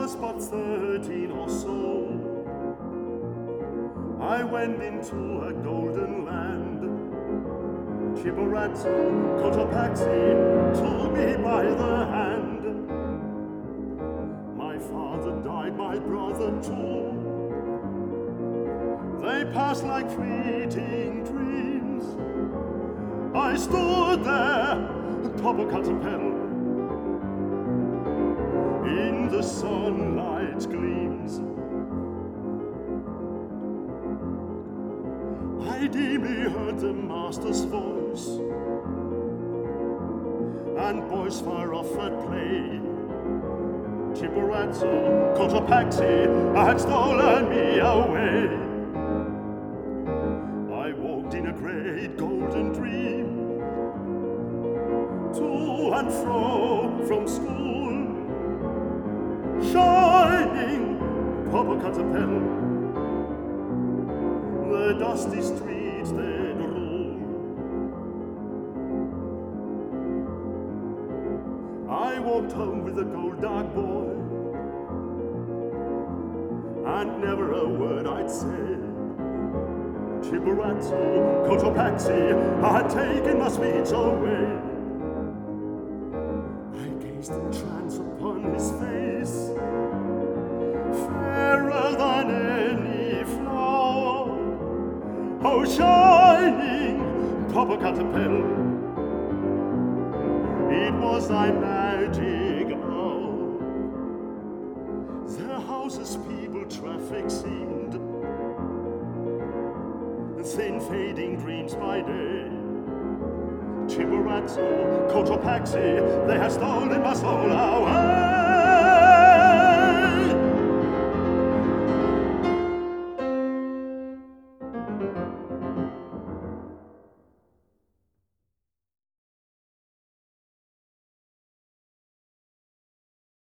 was but 13 or so, I went into a golden land. Chiborazzo, Cotopaxi took me by the hand. My father died, my brother too. They passed like fleeting dreams. I stood there, Popocatépetl, in the sunlight gleams. I dimly heard the master's voice, and boys far off at play. Chiborazzo, Cotopaxi had stolen me away. I walked in a great golden dream, to and fro from school, shining Popocatépetl, the dusty streets that rule. I walked home with a gold dark boy, and never a word I'd say. Chiborazzo, Cotopaxi had taken my speech away. I gazed in trance upon his face, fairer than any flower. Oh, shining Popocatépetl, it was thy magic hour. Their houses, people, traffic seemed thin fading dreams by day. Chiborazzo, Cotopaxi, they have stolen my soul away.